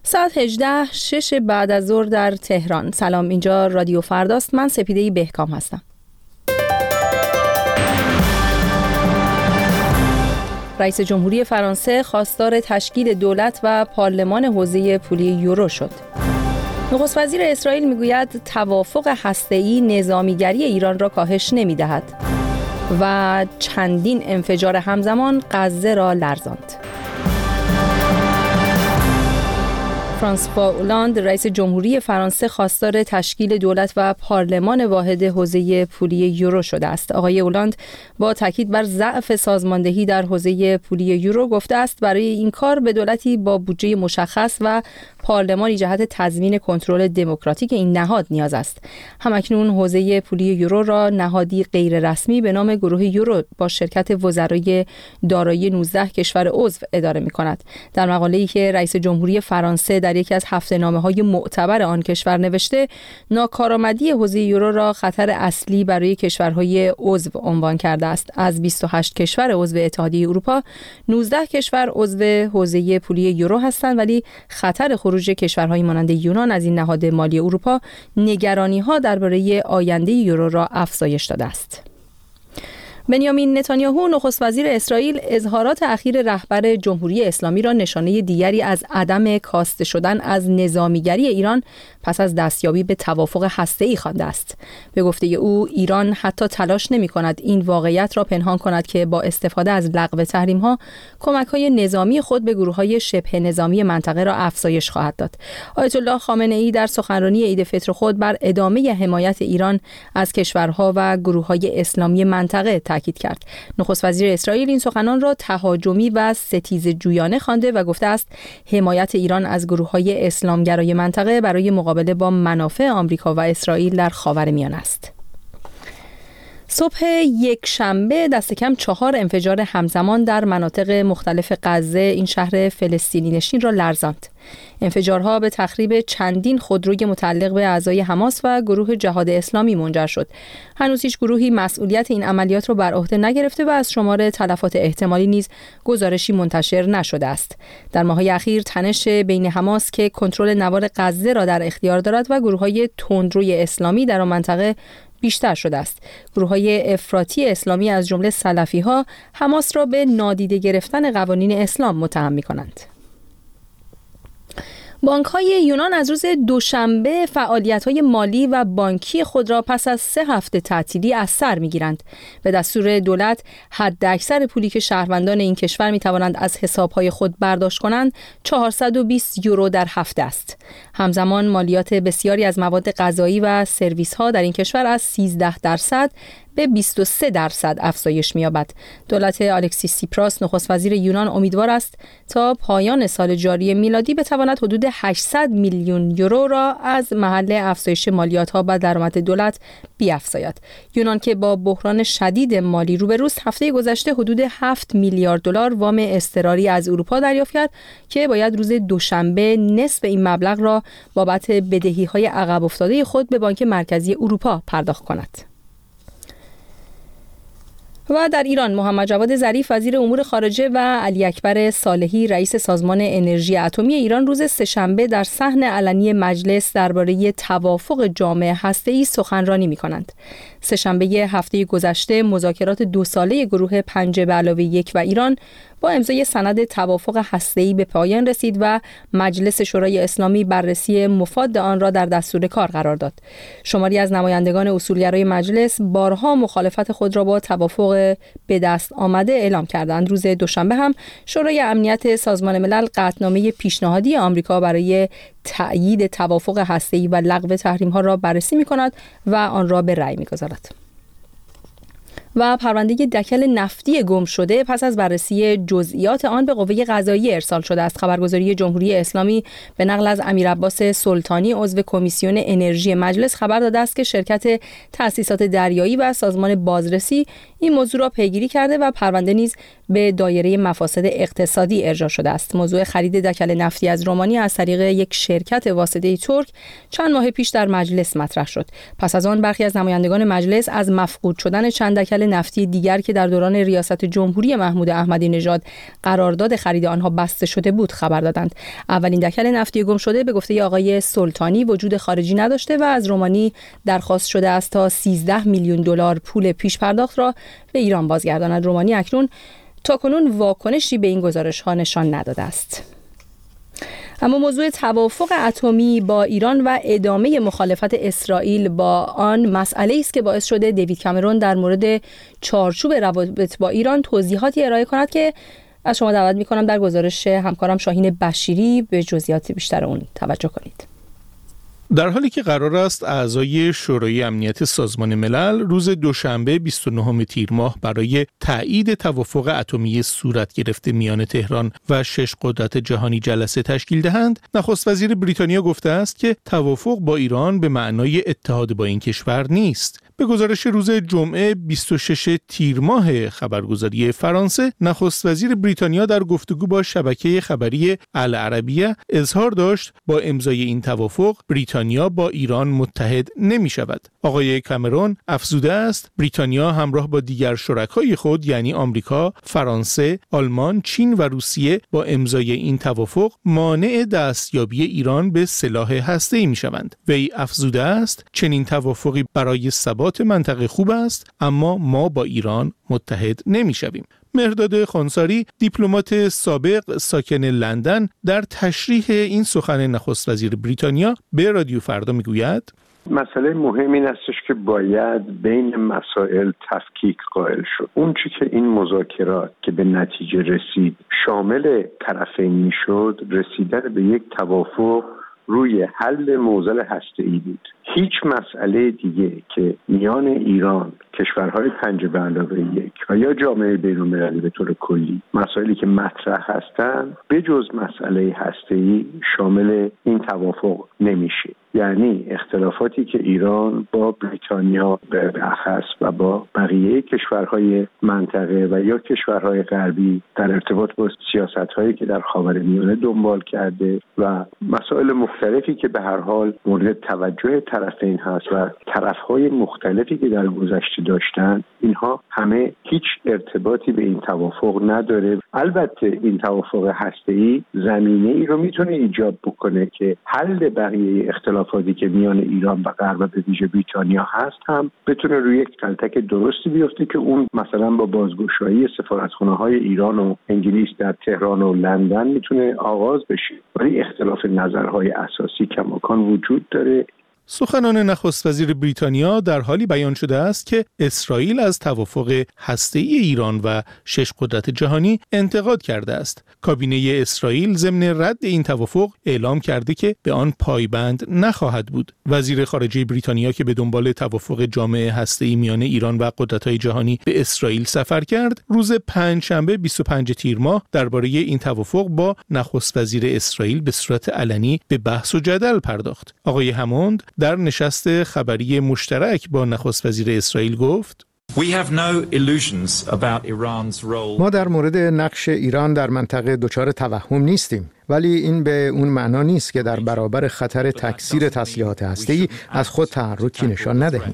ساعت 18:06 بعد از ظهر در تهران. سلام، اینجا رادیو فرداست. من سپیده بهکام هستم. رئیس جمهوری فرانسه خواستار تشکیل دولت و پارلمان حوزه پولی یورو شد. نخست وزیر اسرائیل میگوید توافق هسته‌ای نظامیگری ایران را کاهش نمی‌دهد و چندین انفجار همزمان غزه را لرزاند. فرانسوا اولاند رئیس جمهوری فرانسه خواستار تشکیل دولت و پارلمان واحد حوزه پولی یورو شده است. آقای اولاند با تاکید بر ضعف سازماندهی در حوزه پولی یورو گفته است برای این کار به دولتی با بودجه مشخص و پارلمانی جهت تضمین کنترل دموکراتیک این نهاد نیاز است. همکنون حوزه پولی یورو را نهادی غیر رسمی به نام گروه یورو با شرکت وزرای دارایی 19 کشور عضو اداره می‌کند. در مقاله‌ای که رئیس جمهوری فرانسه در یکی از هفته‌نامه‌های معتبر آن کشور نوشته، ناکارآمدی حوزه یورو را خطر اصلی برای کشورهای عضو عنوان کرده است. از 28 کشور عضو اتحادیه اروپا، 19 کشور عضو حوزه پولی یورو هستند، ولی خطر خروج کشورهای مانند یونان از این نهاد مالی اروپا نگرانی‌ها درباره آینده یورو را افزایش داده است. بنیامین نتانیاهو نخست وزیر اسرائیل اظهارات اخیر رهبر جمهوری اسلامی را نشانه دیگری از عدم کاسته شدن از نظامیگری ایران پس از دستیابی به توافق هسته‌ای خوانده است. به گفته او ایران حتی تلاش نمی‌کند این واقعیت را پنهان کند که با استفاده از لغو تحریم‌ها کمک‌های نظامی خود به گروه‌های شبه نظامی منطقه را افزایش خواهد داد. آیت الله خامنه‌ای در سخنرانی عید فطر خود بر ادامه حمایت ایران از کشورها و گروه‌های اسلامی منطقه تاکید کرد. نخست وزیر اسرائیل این سخنان را تهاجمی و ستیزجویانه خوانده و گفته است حمایت ایران از گروه‌های اسلامگرای منطقه برای مقابله با منافع آمریکا و اسرائیل در خاورمیانه است. صبح یک شنبه دست کم 4 انفجار همزمان در مناطق مختلف غزه، این شهر فلسطینی نشین، را لرزاند. انفجارها به تخریب چندین خودروی متعلق به اعضای حماس و گروه جهاد اسلامی منجر شد. هنوز هیچ گروهی مسئولیت این عملیات را بر عهده نگرفته و از شمار تلفات احتمالی نیز گزارشی منتشر نشده است. در ماه‌های اخیر تنش بین حماس که کنترل نوار غزه را در اختیار دارد و گروه‌های تندروی اسلامی در آن منطقه بیشتر شده است. گروه‌های افراطی اسلامی از جمله سلفی‌ها حماس را به نادیده گرفتن قوانین اسلام متهم می‌کنند. بانک‌های یونان از روز دوشنبه فعالیت‌های مالی و بانکی خود را پس از 3 هفته تعطیلی از سر می‌گیرند. به دستور دولت حداکثر پولی که شهروندان این کشور می‌توانند از حساب‌های خود برداشت کنند 420 یورو در هفته است. همزمان مالیات بسیاری از مواد غذایی و سرویس‌ها در این کشور از 13% به 23% افزایش می‌یابد. دولت الکسیس سیپراس نخست وزیر یونان امیدوار است تا پایان سال جاری میلادی بتواند حدود 800 میلیون یورو را از محل افزایش مالیات‌ها و درآمد دولت بیفزاید. یونان که با بحران شدید مالی روبروست، هفته گذشته حدود 7 میلیارد دلار وام اضطراری از اروپا دریافت کرد که باید روز دوشنبه نصف این مبلغ را بابت بدهی‌های عقب افتاده خود به بانک مرکزی اروپا پرداخت کند. و در ایران محمد جواد ظریف وزیر امور خارجه و علی اکبر صالحی رئیس سازمان انرژی اتمی ایران روز سه‌شنبه در صحن علنی مجلس درباره توافق جامع هسته‌ای سخنرانی می‌کنند. سه‌شنبه هفته گذشته مذاکرات 2 ساله گروه 5+1 و ایران با امضای سند توافق هسته‌ای به پایان رسید و مجلس شورای اسلامی بررسی مفاد آن را در دستور کار قرار داد. شماری از نمایندگان اصولگرای مجلس بارها مخالفت خود را با توافق به دست آمده اعلام کردند. روز دوشنبه هم شورای امنیت سازمان ملل قطعنامه پیشنهادی آمریکا برای تأیید توافق هسته‌ای و لغو تحریم‌ها را بررسی می‌کند و آن را به رأی می‌گذارد. و پرونده دکل نفتی گم شده پس از بررسی جزئیات آن به قوه قضاییه ارسال شده است. خبرگزاری جمهوری اسلامی به نقل از امیرعباس سلطانی عضو کمیسیون انرژی مجلس خبر داده است که شرکت تأسیسات دریایی و سازمان بازرسی این موضوع را پیگیری کرده و پرونده نیز به دایره مفاسد اقتصادی ارجاع شده است. موضوع خرید دکل نفتی از رومانی از طریق یک شرکت واسطه‌ای ترک چند ماه پیش در مجلس مطرح شد. پس از آن برخی از نمایندگان مجلس از مفقود شدن چند دکل دکل نفتی دیگر که در دوران ریاست جمهوری محمود احمدی نژاد قرارداد خرید آنها بسته شده بود خبر دادند. اولین دکل نفتی گم شده به گفته آقای سلطانی وجود خارجی نداشته و از رومانی درخواست شده است تا 13 میلیون دلار پول پیش پرداخت را به ایران بازگرداند. رومانی اکنون تاکنون واکنشی به این گزارش‌ها نشان نداده است. اما موضوع توافق اتمی با ایران و ادامه مخالفت اسرائیل با آن مسئله است که باعث شده دیوید کامرون در مورد چارچوب روابط با ایران توضیحاتی ارائه کند که از شما دعوت می‌کنم در گزارش همکارم شاهین بشیری به جزئیات بیشتر اون توجه کنید. در حالی که قرار است اعضای شورای امنیت سازمان ملل روز دوشنبه 29 تیر ماه برای تایید توافق اتمی صورت گرفته میان تهران و 6 قدرت جهانی جلسه تشکیل دهند، نخست وزیر بریتانیا گفته است که توافق با ایران به معنای اتحاد با این کشور نیست. به گزارش روز جمعه 26 تیر ماه خبرگزاری فرانسه، نخست وزیر بریتانیا در گفتگو با شبکه خبری العربیه اظهار داشت با امضای این توافق بریتانیا با ایران متحد نمی شود. آقای کامرون افزوده است بریتانیا همراه با دیگر شرکای خود یعنی آمریکا، فرانسه، آلمان، چین و روسیه با امضای این توافق مانع دستیابی ایران به سلاح هسته‌ای می شوند. وی افزوده است چنین توافقی برای ثبات منطقه خوب است، اما ما با ایران متحد نمی شویم. مهرداد خانساری، دیپلمات سابق ساکن لندن، در تشریح این سخن نخست وزیر بریتانیا به رادیو فردا میگوید مسئله مهم این استش که باید بین مسائل تفکیک قائل شد. اون چی که این مذاکرات که به نتیجه رسید شامل طرفین میشد، رسیدن به یک توافق روی حل معضل هسته‌ای بود. هیچ مسئله دیگه که میان ایران، کشورهای 5+1 و یا جامعه بین‌المللی به طور کلی مسائلی که مطرح هستند به جز مسئله هسته‌ای شامل این توافق نمیشه. یعنی اختلافاتی که ایران با بریتانیا به اخص و با بقیه کشورهای منطقه و یا کشورهای غربی در ارتباط با سیاست‌هایی که در خاورمیانه دنبال کرده و مسائل مختلفی که به هر حال مورد توجه طرفین هست و طرف‌های مختلفی که در گذشته داشتن، اینها همه هیچ ارتباطی به این توافق نداره. البته این توافق هسته‌ای زمینه‌ای رو میتونه ایجاد بکنه که حل بقیه اختلافاتی که میان ایران و غرب و به ویژه بریتانیا هست هم بتونه روی یک تلتک درستی بیفته که اون مثلا با بازگشایی سفارتخانه‌های ایران و انگلیس در تهران و لندن میتونه آغاز بشه. ولی اختلاف نظرهای اساسی کماکان وجود داره. سخنان نخست وزیر بریتانیا در حالی بیان شده است که اسرائیل از توافق هسته‌ای ایران و 6 قدرت جهانی انتقاد کرده است. کابینه اسرائیل ضمن رد این توافق اعلام کرده که به آن پایبند نخواهد بود. وزیر خارجه بریتانیا که به دنبال توافق جامع هسته‌ای میان ایران و قدرت‌های جهانی به اسرائیل سفر کرد، روز پنجشنبه 25 تیر ماه درباره این توافق با نخست وزیر اسرائیل به صورت علنی به بحث و جدل پرداخت. آقای هموند در نشست خبری مشترک با نخست وزیر اسرائیل گفت ما در مورد نقش ایران در منطقه دچار توهم نیستیم، ولی این به اون معنا نیست که در برابر خطر تکثیر تسلیحات هسته‌ای از خود تحرکی نشان ندهیم.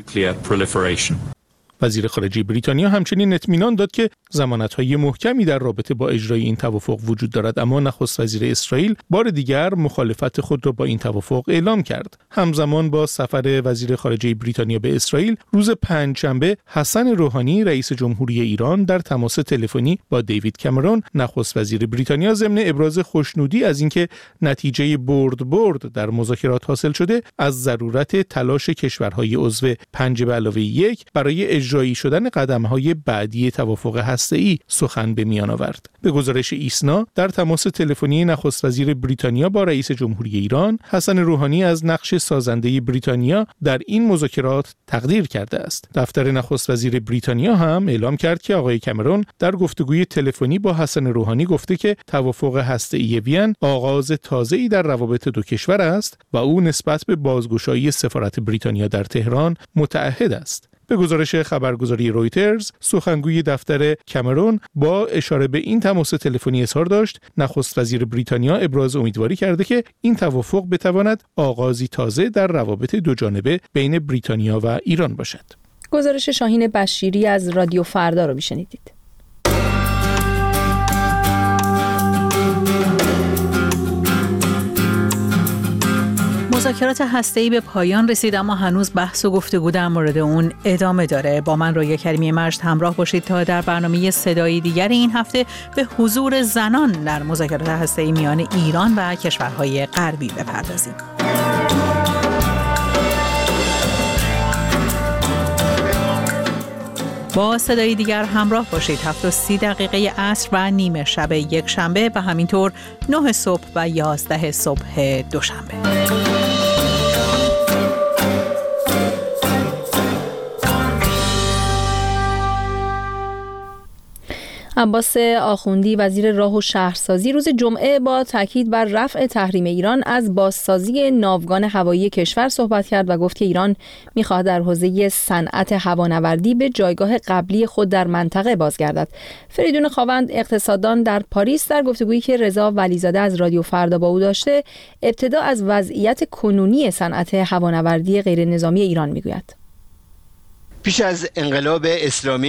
وزیر خارجه بریتانیا همچنین اطمینان داد که ضمانت‌های محکمی در رابطه با اجرای این توافق وجود دارد، اما نخست وزیر اسرائیل بار دیگر مخالفت خود را با این توافق اعلام کرد. همزمان با سفر وزیر خارجه بریتانیا به اسرائیل، روز پنجشنبه حسن روحانی رئیس جمهوری ایران در تماس تلفنی با دیوید کامرون نخست وزیر بریتانیا ضمن ابراز خوشنودی از اینکه نتیجه برد در مذاکرات حاصل شده، از ضرورت تلاش کشورهای عضو 5+1 برای اجرایی شدن قدم‌های بعدی توافق هسته‌ای سخن به میان آورد. به گزارش ایسنا، در تماس تلفنی نخست وزیر بریتانیا با رئیس جمهوری ایران، حسن روحانی از نقش سازنده بریتانیا در این مذاکرات تقدیر کرده است. دفتر نخست وزیر بریتانیا هم اعلام کرد که آقای کامرون در گفتگوی تلفنی با حسن روحانی گفته که توافق هسته‌ای وین آغاز تازه‌ای در روابط دو کشور است و او نسبت به بازگشایی سفارت بریتانیا در تهران متعهد است. به گزارش خبرگزاری رویترز، سخنگوی دفتر کامرون با اشاره به این تماس تلفنی اظهار داشت نخست وزیر بریتانیا ابراز امیدواری کرده که این توافق بتواند آغازی تازه در روابط دو جانبه بین بریتانیا و ایران باشد. گزارش شاهین بشیری از رادیو فردا رو میشنیدید. مذاکرات هسته‌ای به پایان رسید، اما هنوز بحث و گفتگو در مورد اون ادامه داره. با من رویا کریمی مجد همراه باشید تا در برنامه صدای دیگر این هفته به حضور زنان در مذاکرات هسته‌ای میان ایران و کشورهای غربی بپردازیم. با صدای دیگر همراه باشید. 7:30 عصر و نیمه شب یک شنبه و همینطور 9 صبح و 11 صبح دوشنبه. عباس آخوندی وزیر راه و شهرسازی روز جمعه با تاکید بر رفع تحریم ایران از بازسازی ناوگان هوایی کشور صحبت کرد و گفت که ایران می‌خواهد در حوزه صنعت هوانوردی به جایگاه قبلی خود در منطقه بازگردد. فریدون خاوند اقتصاددان در پاریس در گفتگویی که رضا ولیزاده از رادیو فردا با او داشته، ابتدا از وضعیت کنونی صنعت هوانوردی غیر نظامی ایران می‌گوید. پیش از انقلاب اسلامی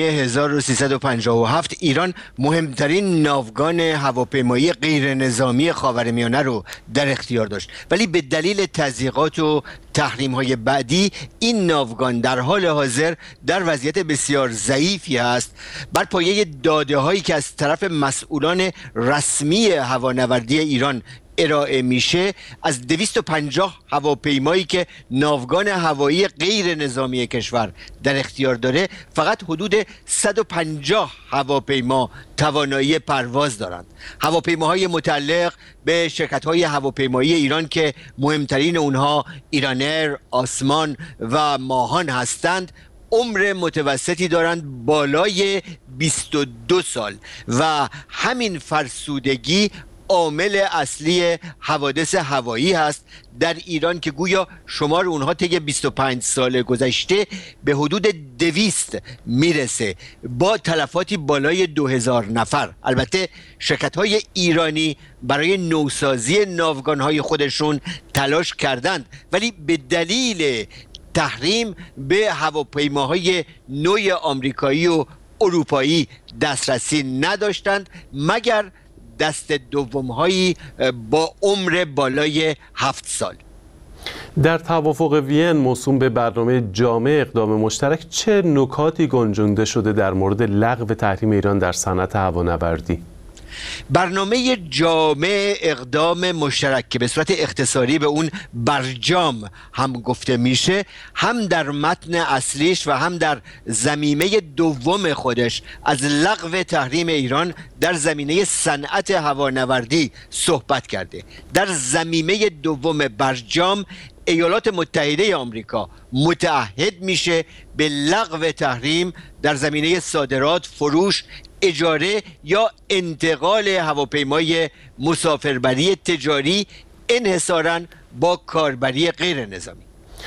1357 ایران مهمترین ناوگان هواپیمایی غیر نظامی خاورمیانه رو در اختیار داشت، ولی به دلیل تضییقات و تحریم‌های بعدی این ناوگان در حال حاضر در وضعیت بسیار ضعیفی است. بر پایه داده‌هایی که از طرف مسئولان رسمی هوانوردی ایران ارائه میشه، از 250 هواپیمایی که ناوگان هوایی غیر نظامی کشور در اختیار داره، فقط حدود 150 هواپیما توانایی پرواز دارند. هواپیماهای متعلق به شرکت‌های هواپیمایی ایران که مهمترین اونها ایرانر، آسمان و ماهان هستند، عمر متوسطی دارند بالای 22 سال و همین فرسودگی عامل اصلی حوادث هوایی هست در ایران که گویا شمار اونها طی 25 سال گذشته به حدود 200 میرسه با تلفاتی بالای 2000 نفر. البته شرکت‌های ایرانی برای نوسازی ناوگان‌های خودشون تلاش کردند، ولی به دلیل تحریم به هواپیماهای نوع آمریکایی و اروپایی دسترسی نداشتند مگر دست دوم‌هایی با عمر بالای 7 سال. در توافق وین موسوم به برنامه جامع اقدام مشترک چه نکاتی گنجانده شده در مورد لغو تحریم ایران در صنعت هوانوردی؟ برنامه جامع اقدام مشترک که به صورت اختصاری به اون برجام هم گفته میشه، هم در متن اصلیش و هم در ضمیمه دوم خودش از لغو تحریم ایران در زمینه صنعت هوانوردی صحبت کرده. در ضمیمه دوم برجام ایالات متحده آمریکا متعهد میشه به لغو تحریم در زمینه صادرات، فروش، اجاره یا انتقال هواپیمای مسافربری تجاری انحصاراً با کاربری غیر نظامی.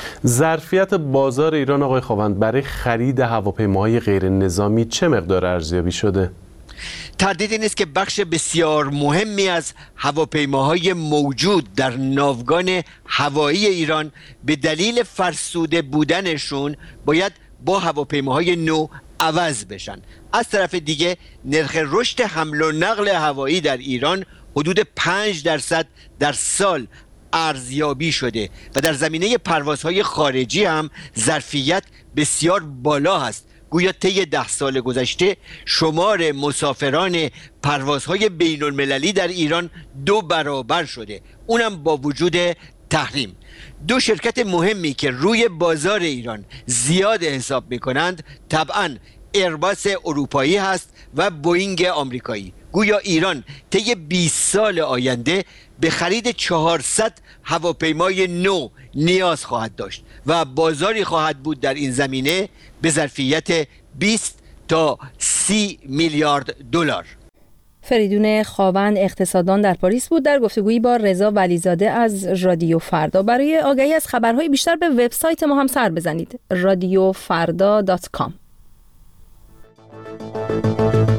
ظرفیت بازار ایران آقای خاوند برای خرید هواپیماهای غیر نظامی چه مقدار ارزیابی شده؟ تردیدی نیست که بخش بسیار مهمی از هواپیماهای موجود در ناوگان هوایی ایران به دلیل فرسوده بودنشون باید با هواپیماهای نو عوض بشن. از طرف دیگه نرخ رشد حمل و نقل هوایی در ایران حدود 5% در سال ارزیابی شده و در زمینه پروازهای خارجی هم ظرفیت بسیار بالا هست. گویا طی 10 سال گذشته شمار مسافران پروازهای بین المللی در ایران 2 برابر شده، اونم با وجود تحریم. 2 شرکت مهمی که روی بازار ایران زیاد حساب میکنند طبعاً ایرباس اروپایی هست و بوئینگ آمریکایی. گویا ایران طی 20 سال آینده به خرید 400 هواپیمای نو نیاز خواهد داشت و بازاری خواهد بود در این زمینه به ظرفیت 20 تا 30 میلیارد دلار. فریدون خاوند اقتصاددان در پاریس بود در گفتگویی با رضا ولیزاده از رادیو فردا. برای آگاهی از خبرهای بیشتر به وبسایت ما هم سر بزنید: radiofarda.com.